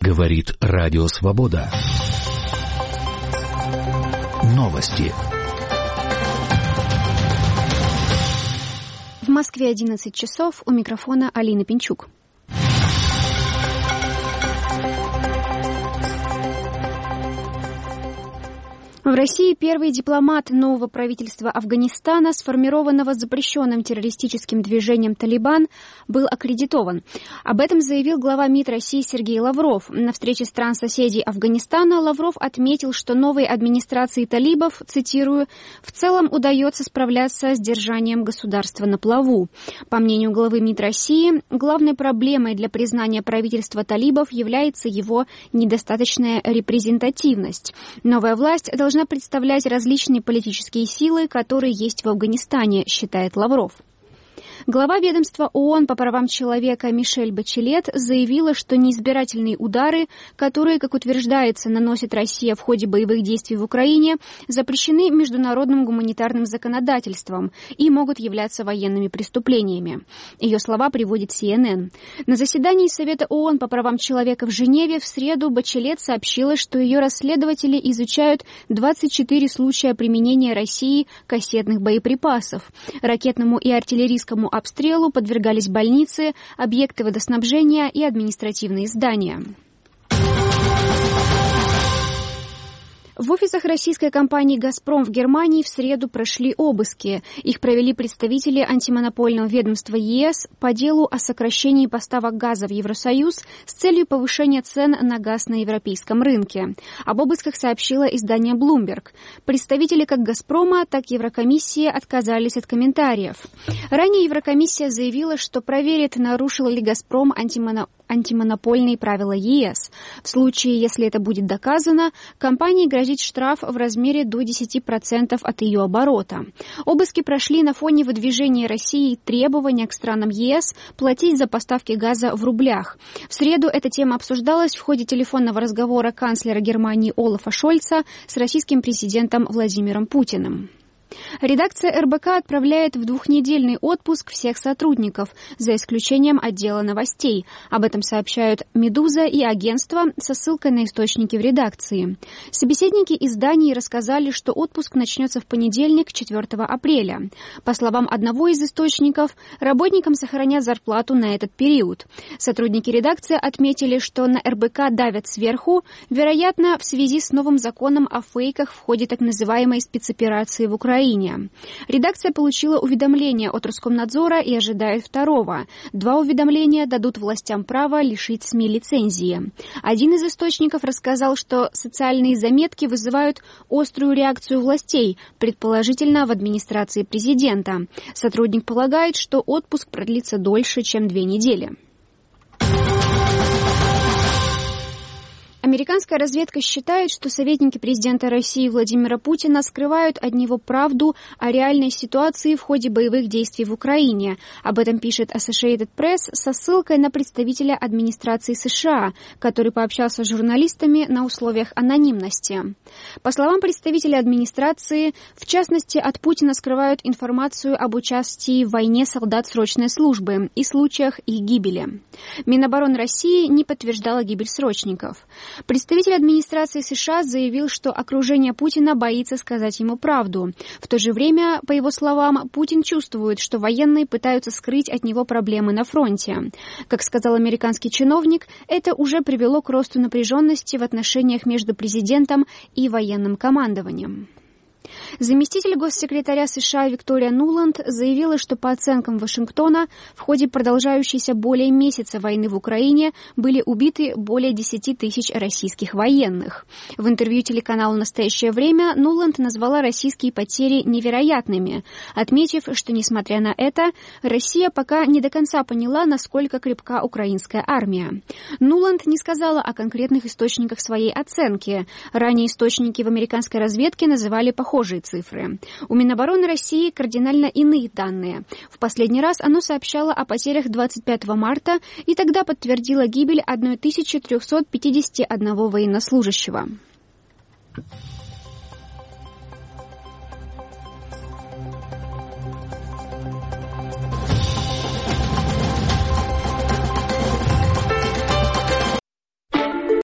Говорит Радио Свобода. Новости. В Москве 11 часов. У микрофона Алина Пинчук. В России первый дипломат нового правительства Афганистана, сформированного запрещенным террористическим движением «Талибан», был аккредитован. Об этом заявил глава МИД России Сергей Лавров. На встрече стран-соседей Афганистана Лавров отметил, что новой администрации талибов, цитирую, «в целом удается справляться с держанием государства на плаву». По мнению главы МИД России, главной проблемой для признания правительства талибов является его недостаточная репрезентативность. Новая власть должна представлять различные политические силы, которые есть в Афганистане, считает Лавров. Глава ведомства ООН по правам человека Мишель Бачелет заявила, что неизбирательные удары, которые, как утверждается, наносит Россия в ходе боевых действий в Украине, запрещены международным гуманитарным законодательством и могут являться военными преступлениями. Ее слова приводит CNN. На заседании Совета ООН по правам человека в Женеве в среду Бачелет сообщила, что ее расследователи изучают 24 случая применения России кассетных боеприпасов. Ракетному и артиллерийскому обстрелу подвергались больницы, объекты водоснабжения и административные здания. В офисах российской компании «Газпром» в Германии в среду прошли обыски. Их провели представители антимонопольного ведомства ЕС по делу о сокращении поставок газа в Евросоюз с целью повышения цен на газ на европейском рынке. Об обысках сообщило издание Bloomberg. Представители как «Газпрома», так и Еврокомиссии отказались от комментариев. Ранее Еврокомиссия заявила, что проверит, нарушил ли «Газпром» антимонопольные правила ЕС. В случае, если это будет доказано, компании грозит штраф в размере до 10% от ее оборота. Обыски прошли на фоне выдвижения России требования к странам ЕС платить за поставки газа в рублях. В среду эта тема обсуждалась в ходе телефонного разговора канцлера Германии Олафа Шольца с российским президентом Владимиром Путиным. Редакция РБК отправляет в двухнедельный отпуск всех сотрудников, за исключением отдела новостей. Об этом сообщают «Медуза» и агентство со ссылкой на источники в редакции. Собеседники изданий рассказали, что отпуск начнется в понедельник, 4 апреля. По словам одного из источников, работникам сохранят зарплату на этот период. Сотрудники редакции отметили, что на РБК давят сверху, вероятно, в связи с новым законом о фейках в ходе так называемой спецоперации в Украине. Редакция получила уведомление от Роскомнадзора и ожидает второго. 2 уведомления дадут властям право лишить СМИ лицензии. Один из источников рассказал, что социальные заметки вызывают острую реакцию властей, предположительно в администрации президента. Сотрудник полагает, что отпуск продлится дольше, чем 2 недели. Американская разведка считает, что советники президента России Владимира Путина скрывают от него правду о реальной ситуации в ходе боевых действий в Украине. Об этом пишет Associated Press со ссылкой на представителя администрации США, который пообщался с журналистами на условиях анонимности. По словам представителя администрации, в частности, от Путина скрывают информацию об участии в войне солдат срочной службы и случаях их гибели. Минобороны России не подтверждала гибель срочников. Представитель администрации США заявил, что окружение Путина боится сказать ему правду. В то же время, по его словам, Путин чувствует, что военные пытаются скрыть от него проблемы на фронте. Как сказал американский чиновник, это уже привело к росту напряженности в отношениях между президентом и военным командованием. Заместитель госсекретаря США Виктория Нуланд заявила, что по оценкам Вашингтона в ходе продолжающейся более месяца войны в Украине были убиты более 10 тысяч российских военных. В интервью телеканалу «Настоящее время» Нуланд назвала российские потери невероятными, отметив, что, несмотря на это, Россия пока не до конца поняла, насколько крепка украинская армия. Нуланд не сказала о конкретных источниках своей оценки. Ранее источники в американской разведке называли похожие цифры. У Минобороны России кардинально иные данные. В последний раз оно сообщало о потерях 25 марта и тогда подтвердило гибель 1351 военнослужащего.